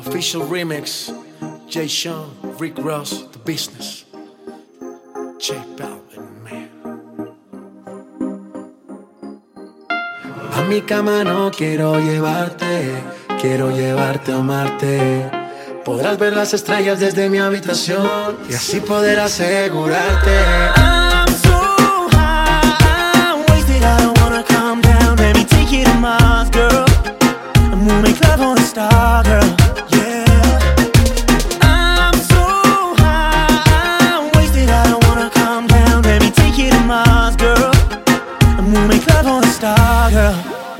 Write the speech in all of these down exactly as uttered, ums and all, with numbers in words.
Official remix, Jay Sean, Rick Ross, The Business, J Balvin, man. A mi cama no quiero llevarte, quiero llevarte a amarte. Podrás ver las estrellas desde mi habitación y así poder asegurarte. I'm so high, I'm wasted, I don't wanna calm down. Let me take you to Mars, girl. And we'll make love on a star, girl. Yeah. I'm so high, I'm wasted, I don't wanna calm down. Let me take you to Mars, girl. And we'll make love on a star, girl.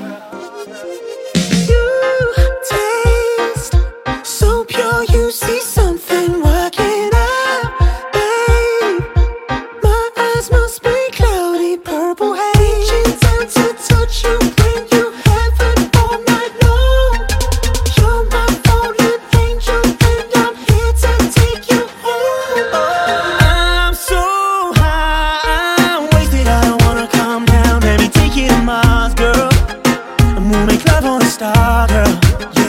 You see something working out, babe. My eyes must be cloudy purple haze. Reaching down to touch you, bring you heaven all night long. You're my fallen angel and I'm here to take you home. I'm so high, I'm wasted, I don't wanna calm down. Let me take you to Mars, girl. And we'll make love on a star, girl.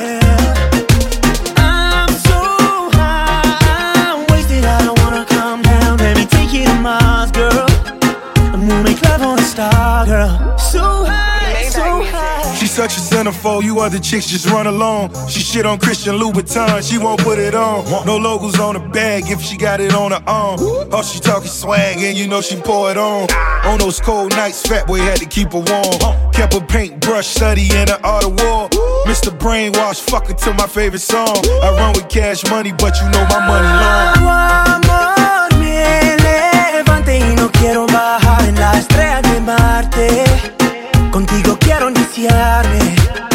Girl. So high, so high. She's such a centerfold, you other chicks just run along. She shit on Christian Louboutin, she won't put it on. No logos on the bag if she got it on her arm. Oh, she talking swag and you know she pour it on. On those cold nights, fat boy had to keep her warm. Kept her paintbrush studying the art of war. Mister Brainwash, fuck her to my favorite song. I run with cash money, but you know my money long. Tu amor me levante y no quiero bajar en la estrella de Marte. Contigo quiero iniciarme.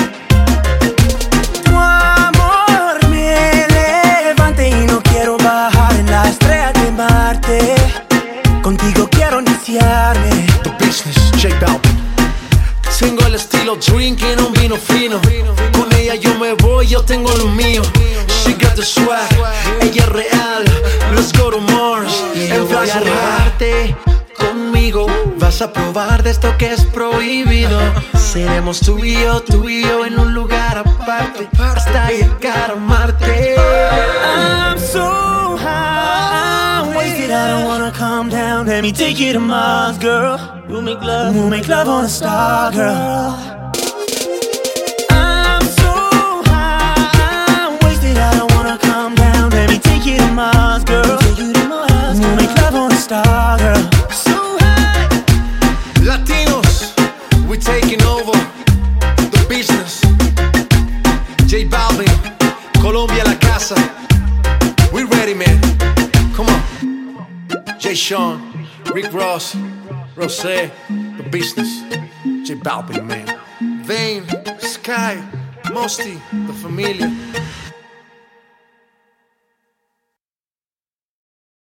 Tu amor me levante y no quiero bajar en la estrella de Marte. Contigo quiero iniciarme. The Business, J Balvin. Tengo el estilo drinking, un vino fino. Con ella yo me voy, yo tengo lo mío. She got the swag, ella es real. Let's go to Mars. Y yo voy a llevarte conmigo. Vas a probar de esto que es prohibido. Seremos tú y yo, tú y yo en un lugar aparte hasta llegar a Marte. I'm so high, I'm wasted, I don't wanna calm down. Let me take you to Mars, girl. We'll make love, we'll make love on a star, girl. I'm so high, I'm wasted, I don't wanna calm down. Let me take you to Mars, girl. We'll make love on a star, girl. Latinos, we taking over The Business. J Balvin, Colombia la casa. We ready, man. Come on. Jay Sean, Rick Ross, Rosé, The Business. J Balvin, man. Vane, Sky, Mosty, The Familia.